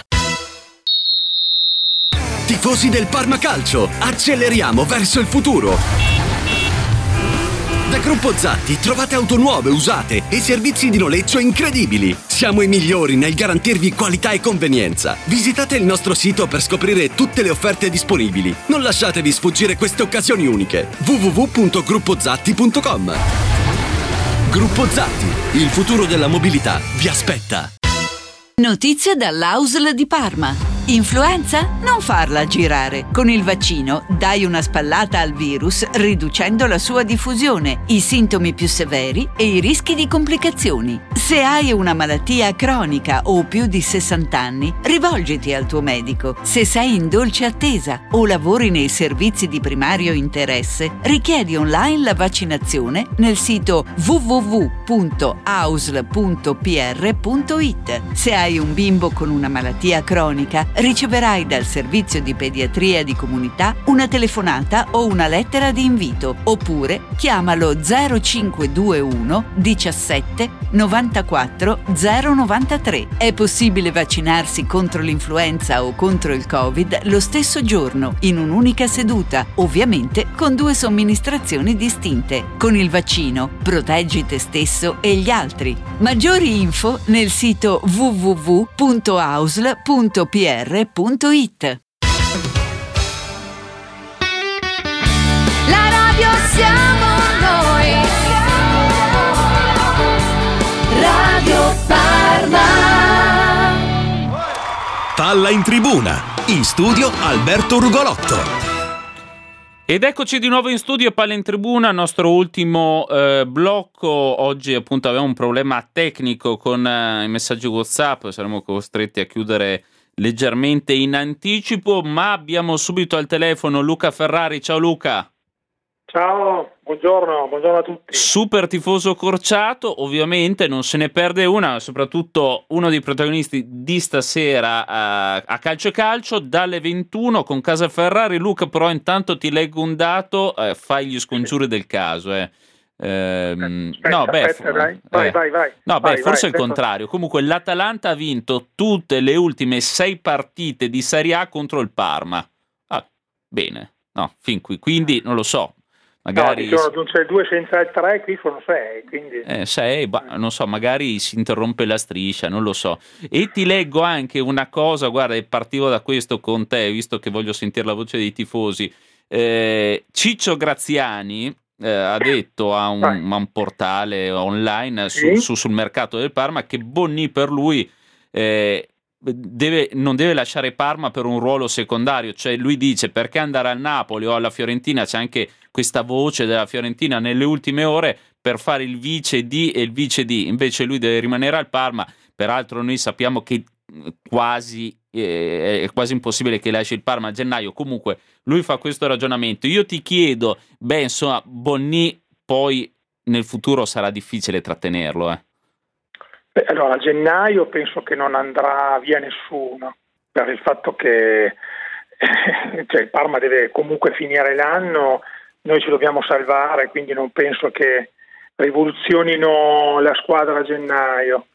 Speaker 10: Tifosi del Parma Calcio, acceleriamo verso il futuro. Da Gruppo Zatti trovate auto nuove, usate e servizi di noleggio incredibili. Siamo i migliori nel garantirvi qualità e convenienza. Visitate il nostro sito per scoprire tutte le offerte disponibili. Non lasciatevi sfuggire queste occasioni uniche. w w w punto gruppo zatti punto com. Gruppo Zatti, il futuro della mobilità vi aspetta.
Speaker 9: Notizie dall'A U S L di Parma. Influenza? Non farla girare. Con il vaccino dai una spallata al virus riducendo la sua diffusione, i sintomi più severi e i rischi di complicazioni. Se hai una malattia cronica o più di sessanta anni, rivolgiti al tuo medico. Se sei in dolce attesa o lavori nei servizi di primario interesse, richiedi online la vaccinazione nel sito w w w punto a u s l punto p r punto i t. Se hai un bimbo con una malattia cronica, riceverai dal servizio di pediatria di comunità una telefonata o una lettera di invito, oppure chiamalo zero cinque due uno diciassette novantaquattro zero novantatré. È possibile vaccinarsi contro l'influenza o contro il Covid lo stesso giorno, in un'unica seduta, ovviamente con due somministrazioni distinte. Con il vaccino proteggi te stesso e gli altri. Maggiori info nel sito w w w punto a u s l punto p r punto i t.
Speaker 12: La radio siamo noi. Radio Parma.
Speaker 1: Palla in tribuna. In studio Alberto Rugolotto.
Speaker 2: Ed eccoci di nuovo in studio, Palla in tribuna, nostro ultimo eh, blocco. Oggi appunto abbiamo un problema tecnico con eh, i messaggi WhatsApp, saremo costretti a chiudere leggermente in anticipo, ma abbiamo subito al telefono Luca Ferrari. Ciao Luca.
Speaker 20: Ciao, buongiorno, buongiorno a tutti.
Speaker 2: Super tifoso corciato, ovviamente non se ne perde una, soprattutto uno dei protagonisti di stasera a, a Calcio e Calcio dalle ventuno con Casa Ferrari. Luca, però intanto ti leggo un dato, eh, fai gli scongiuri del caso. Eh. Ehm,
Speaker 20: aspetta,
Speaker 2: no, beh,
Speaker 20: aspetta, vai, vai,
Speaker 2: eh,
Speaker 20: vai, vai.
Speaker 2: No,
Speaker 20: vai,
Speaker 2: beh, forse
Speaker 20: vai,
Speaker 2: è il contrario. Comunque l'Atalanta ha vinto tutte le ultime sei partite di Serie A contro il Parma. Ah, bene, no, fin qui, quindi non lo so. Magari
Speaker 20: no, dicono c'è due senza il tre, qui sono sei, quindi...
Speaker 2: Eh, sei, bah, non so, magari si interrompe la striscia, non lo so. E ti leggo anche una cosa, guarda, e partivo da questo con te, visto che voglio sentire la voce dei tifosi. Eh, Ciccio Graziani eh, ha detto a un, a un portale online su,
Speaker 20: sì?
Speaker 2: su, sul mercato del Parma che Bonni per lui... Eh, Deve, non deve lasciare Parma per un ruolo secondario, cioè lui dice perché andare al Napoli o alla Fiorentina, c'è anche questa voce della Fiorentina nelle ultime ore per fare il vice D e il vice D, invece lui deve rimanere al Parma. Peraltro noi sappiamo che quasi eh, è quasi impossibile che lasci il Parma a gennaio, comunque lui fa questo ragionamento. Io ti chiedo, beh insomma Bonni poi nel futuro sarà difficile trattenerlo, eh
Speaker 20: Beh, allora, a gennaio penso che non andrà via nessuno, per il fatto che eh, cioè, il Parma deve comunque finire l'anno, noi ci dobbiamo salvare, quindi non penso che rivoluzionino la squadra a gennaio.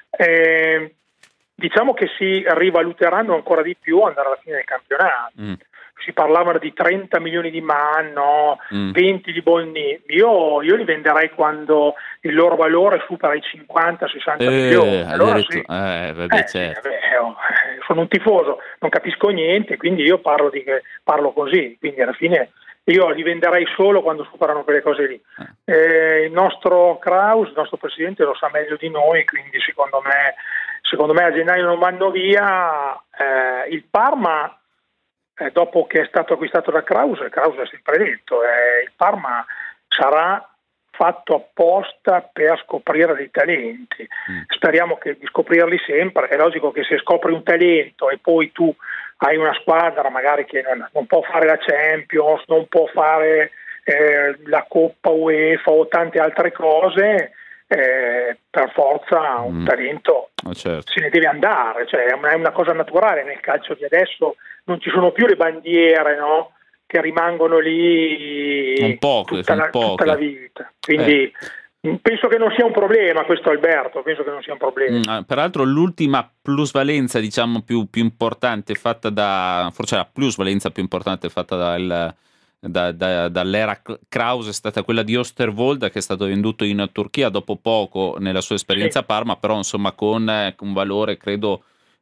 Speaker 20: Eh, diciamo che si rivaluteranno ancora di più andare alla fine del campionato. Mm. Si parlavano di trenta milioni di Man, no? mm. venti di Bonni. Io, io li venderei quando il loro valore supera i cinquanta sessanta
Speaker 2: eh,
Speaker 20: milioni. Allora sì.
Speaker 2: eh, vabbè,
Speaker 20: eh,
Speaker 2: certo.
Speaker 20: vabbè, oh, sono un tifoso, non capisco niente, quindi io parlo, di, parlo così. Quindi alla fine io li venderei solo quando superano quelle cose lì. Eh. Eh, il nostro Kraus, il nostro presidente, lo sa meglio di noi, quindi secondo me, secondo me a gennaio non vanno via. Eh, il Parma... Eh, dopo che è stato acquistato da Kraus, Kraus ha sempre detto eh, il Parma sarà fatto apposta per scoprire dei talenti. Mm. Speriamo che di scoprirli sempre. È logico che se scopri un talento e poi tu hai una squadra magari che non, non può fare la Champions, non può fare eh, la Coppa UEFA o tante altre cose, eh, per forza un mm. talento
Speaker 2: oh, certo.
Speaker 20: se ne deve andare, cioè è una, è una cosa naturale. Nel calcio di adesso non ci sono più le bandiere, no? Che rimangono lì
Speaker 2: un po',
Speaker 20: tutta, la, tutta la vita, quindi eh. penso che non sia un problema questo, Alberto, penso che non sia un problema.
Speaker 2: Mm, peraltro l'ultima plusvalenza, diciamo, più, più importante fatta da, forse la plusvalenza più importante fatta dal Da, da, dall'era Kraus è stata quella di Osterwolde, che è stato venduto in Turchia dopo poco nella sua esperienza a sì. Parma, però insomma con eh, un valore credo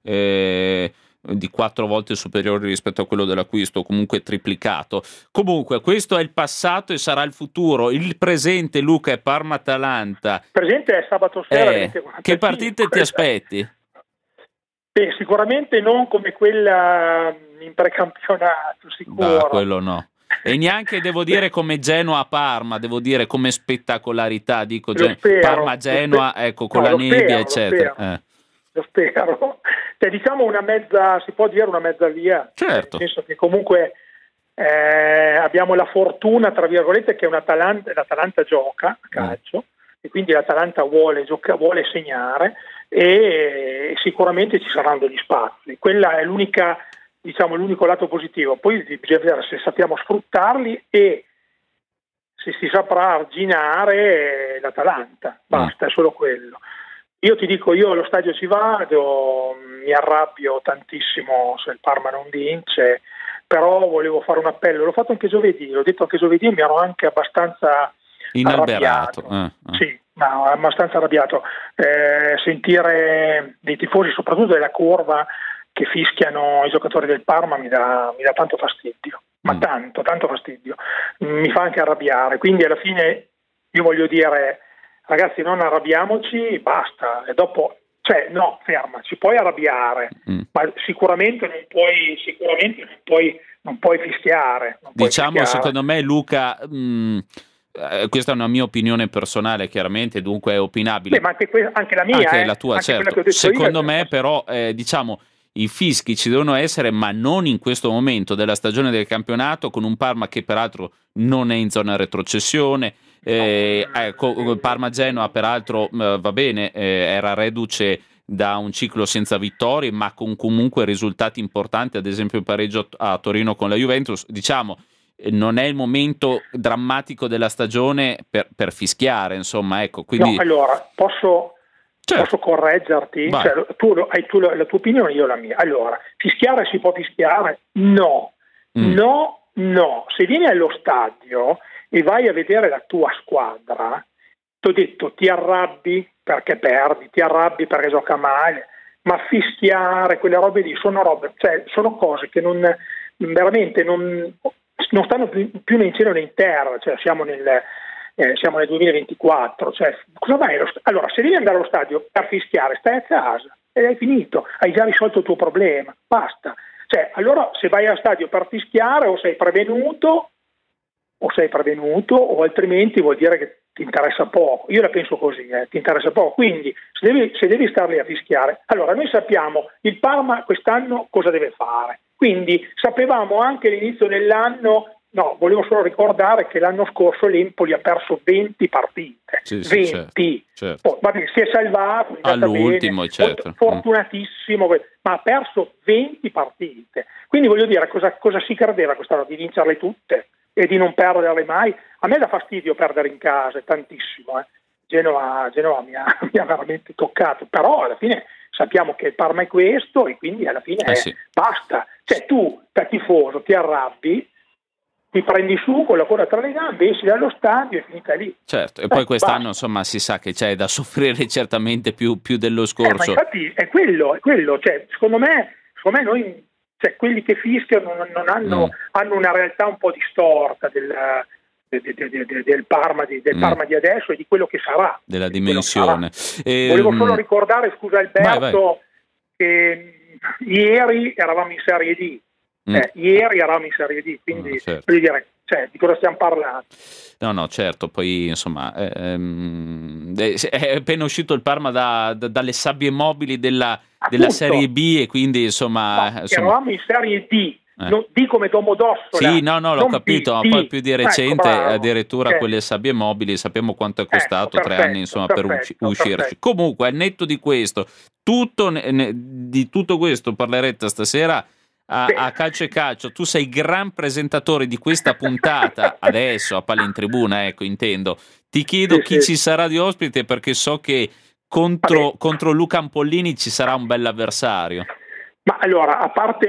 Speaker 2: eh, di quattro volte superiore rispetto a quello dell'acquisto, comunque triplicato. Comunque questo è il passato e sarà il futuro. Il presente, Luca, è Parma-Atalanta.
Speaker 20: Il presente è sabato sera
Speaker 2: eh, che partite ti aspetti?
Speaker 20: Beh, sicuramente non come quella in precampionato, sicuro.
Speaker 2: Ah, quello no. E neanche devo dire come Genoa-Parma, devo dire come spettacolarità, dico Gen- Parma-Genoa, ecco, con
Speaker 20: no,
Speaker 2: la
Speaker 20: lo
Speaker 2: nebbia,
Speaker 20: spero,
Speaker 2: eccetera.
Speaker 20: Lo spero,
Speaker 2: eh.
Speaker 20: lo spero. Cioè, diciamo una mezza, si può dire una mezza via,
Speaker 2: certo.
Speaker 20: Nel senso che comunque eh, abbiamo la fortuna, tra virgolette, che un'Atalanta, l'Atalanta gioca a calcio, mm. e quindi l'Atalanta vuole, gioca, vuole segnare, e sicuramente ci saranno degli spazi. Quella è l'unica, diciamo, l'unico lato positivo. Poi bisogna vedere se sappiamo sfruttarli e se si saprà arginare l'Atalanta. Basta, mm. è solo quello. Io ti dico, io allo stadio ci vado, mi arrabbio tantissimo se il Parma non vince, però volevo fare un appello, l'ho fatto anche giovedì, l'ho detto anche giovedì, mi ero anche abbastanza
Speaker 2: inalberato.
Speaker 20: arrabbiato.
Speaker 2: Eh, eh.
Speaker 20: Sì, no, abbastanza arrabbiato. Eh, sentire dei tifosi, soprattutto della curva, che fischiano i giocatori del Parma mi dà, mi dà tanto fastidio, ma mm. tanto, tanto fastidio. Mi fa anche arrabbiare, quindi alla fine io voglio dire, ragazzi, non arrabbiamoci, basta, e dopo, cioè no, ferma, ci puoi arrabbiare, mm. ma sicuramente non puoi, sicuramente non puoi, non puoi fischiare. Non puoi
Speaker 2: diciamo,
Speaker 20: fischiare.
Speaker 2: Secondo me, Luca, mh, eh, questa è una mia opinione personale, chiaramente, dunque è opinabile.
Speaker 20: Beh, ma anche, que- anche la mia,
Speaker 2: anche
Speaker 20: eh?
Speaker 2: la tua,
Speaker 20: anche
Speaker 2: certo. Secondo
Speaker 20: io,
Speaker 2: me, però, eh, diciamo, i fischi ci devono essere, ma non in questo momento della stagione del campionato, con un Parma che peraltro non è in zona retrocessione. Eh, ecco, Parma-Genoa peraltro eh, va bene, eh, era reduce da un ciclo senza vittorie, ma con comunque risultati importanti, ad esempio il pareggio a Torino con la Juventus. Diciamo, eh, non è il momento drammatico della stagione per, per fischiare, insomma, ecco. Quindi...
Speaker 20: No, allora, posso, certo. posso correggerti? Cioè, tu hai tu la tua opinione, io la mia. Allora, fischiare si può fischiare? No, mm. no, no. Se vieni allo stadio e vai a vedere la tua squadra, ti ho detto, ti arrabbi perché perdi, ti arrabbi perché gioca male, ma fischiare, quelle robe lì sono robe, cioè sono cose che non veramente non, non stanno più, più né in cielo né in terra, cioè siamo nel, eh, siamo nel duemilaventiquattro, cioè cosa vai allo, allora se devi andare allo stadio per fischiare, stai a casa e hai finito, hai già risolto il tuo problema, basta. Cioè, allora se vai allo stadio per fischiare o sei prevenuto o sei prevenuto o altrimenti vuol dire che ti interessa poco. Io la penso così, eh, ti interessa poco. Quindi se devi, se devi star lì a fischiare, allora noi sappiamo il Parma quest'anno cosa deve fare. Quindi sapevamo anche all'inizio dell'anno, no, volevo solo ricordare che l'anno scorso l'Empoli ha perso venti partite,
Speaker 2: sì, sì,
Speaker 20: venti.
Speaker 2: Certo, certo.
Speaker 20: Oh, vabbè, si è salvato
Speaker 2: all'ultimo,
Speaker 20: bene,
Speaker 2: certo.
Speaker 20: fortunatissimo, ma ha perso venti partite. Quindi voglio dire, cosa, cosa si credeva quest'anno? Di vincerle tutte e di non perderle mai? A me dà fastidio perdere in casa, tantissimo. Eh. Genova, Genova mi, ha, mi ha veramente toccato, però alla fine sappiamo che il Parma è questo e quindi alla fine
Speaker 2: eh sì.
Speaker 20: eh, basta. Cioè tu, da tifoso, ti arrabbi, ti prendi su con la coda tra le gambe, esci dallo stadio e finita lì.
Speaker 2: Certo, e poi
Speaker 20: eh,
Speaker 2: quest'anno
Speaker 20: basta.
Speaker 2: insomma si sa che c'è da soffrire certamente più, più dello scorso.
Speaker 20: Eh, ma infatti è quello, è quello. Cioè, secondo me, secondo me noi, cioè, quelli che fischiano non, non hanno, mm. hanno una realtà un po' distorta del, del, del, del, del, Parma, di, del mm. Parma di adesso e di quello che sarà.
Speaker 2: Della dimensione.
Speaker 20: E, Volevo solo mm. ricordare, scusa Alberto, vai, vai. che ieri eravamo in Serie D. Mm. Eh, ieri eravamo in Serie D, quindi no, certo. voglio dire, cioè, di cosa stiamo parlando?
Speaker 2: No, no, certo, poi insomma ehm, è appena uscito il Parma da, da, dalle sabbie mobili della, della Serie B e quindi insomma,
Speaker 20: no,
Speaker 2: insomma...
Speaker 20: eravamo in Serie D. Eh. Non, D come Domodossola.
Speaker 2: Sì, no, no, l'ho capito,
Speaker 20: B,
Speaker 2: ma poi più di recente
Speaker 20: ecco,
Speaker 2: addirittura eh. quelle sabbie mobili, sappiamo quanto è costato, ecco, perfetto, tre anni insomma perfetto, per usci- uscirci. Perfetto. Comunque, al netto di questo, tutto ne, ne, di tutto questo parlerete stasera a, a Calcio e Calcio. Tu sei gran presentatore di questa puntata adesso a Palla in Tribuna, ecco, intendo. Ti chiedo sì, chi sì. ci sarà di ospite perché so che contro, contro Luca Ampollini ci sarà un bell'avversario.
Speaker 20: Ma allora, a parte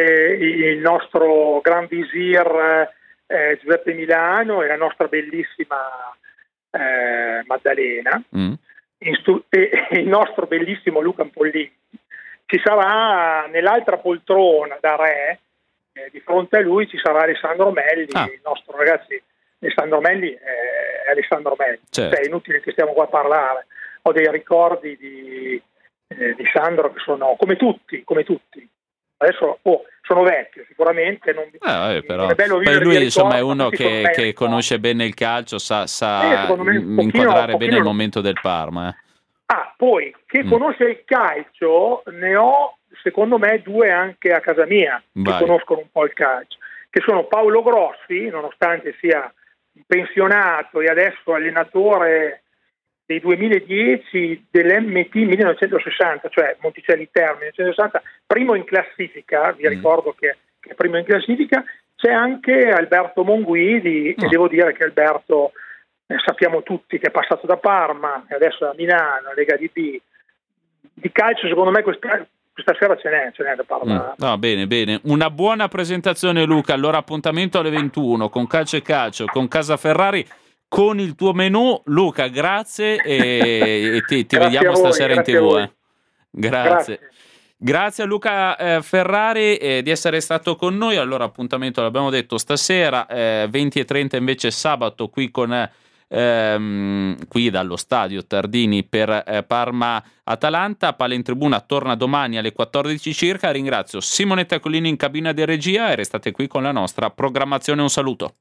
Speaker 20: il nostro gran visir eh, Giuseppe Milano e la nostra bellissima eh, Maddalena mm. stu- e, e il nostro bellissimo Luca Ampollini, ci sarà nell'altra poltrona da re, eh, di fronte a lui ci sarà Alessandro Melli, ah. il nostro ragazzi, Alessandro Melli è Alessandro Melli, certo. Cioè, è inutile che stiamo qua a parlare, ho dei ricordi di... eh, di Sandro, che sono come tutti, come tutti. Adesso oh, sono vecchio sicuramente, non,
Speaker 2: eh, però,
Speaker 20: non è bello vivere
Speaker 2: poi lui
Speaker 20: di
Speaker 2: insomma è
Speaker 20: ricordo,
Speaker 2: uno
Speaker 20: tutti
Speaker 2: che,
Speaker 20: sono
Speaker 2: che
Speaker 20: vecchi.
Speaker 2: conosce bene il calcio, sa, sa
Speaker 20: Eh, secondo me un pochino-
Speaker 2: inquadrare
Speaker 20: un
Speaker 2: bene il
Speaker 20: pochino-
Speaker 2: momento del Parma. Eh.
Speaker 20: Ah, poi che
Speaker 2: Mm.
Speaker 20: conosce il calcio, ne ho secondo me due anche a casa mia,
Speaker 2: Vai.
Speaker 20: che conoscono un po' il calcio, che sono Paolo Grossi, nonostante sia pensionato e adesso allenatore dei duemiladieci dell'M T millenovecentosessanta, cioè Monticelli Terme millenovecentosessanta, primo in classifica, vi
Speaker 2: Mm.
Speaker 20: ricordo che, che è primo in classifica. C'è anche Alberto Monguidi,
Speaker 2: No.
Speaker 20: e devo dire che Alberto eh, sappiamo tutti che è passato da Parma e adesso a Milano, Lega D B. Di calcio secondo me questa, questa sera ce n'è, ce n'è da parlare.
Speaker 2: Mm. No, bene, bene. Una buona presentazione, Luca. Allora, appuntamento alle ventuno con Calcio e Calcio, con Casa Ferrari, con il tuo menù. Luca, grazie e, e ti, ti
Speaker 20: Grazie
Speaker 2: vediamo
Speaker 20: a voi,
Speaker 2: stasera in
Speaker 20: grazie a
Speaker 2: tivù.
Speaker 20: voi.
Speaker 2: Eh. Grazie.
Speaker 20: Grazie.
Speaker 2: Grazie a Luca eh, Ferrari eh, di essere stato con noi. Allora, appuntamento l'abbiamo detto stasera, eh, venti e trenta invece sabato qui con ehm, qui dallo stadio Tardini per eh, Parma-Atalanta. Palla in Tribuna torna domani alle quattordici circa. Ringrazio Simonetta Collini in cabina di regia e restate qui con la nostra programmazione. Un saluto.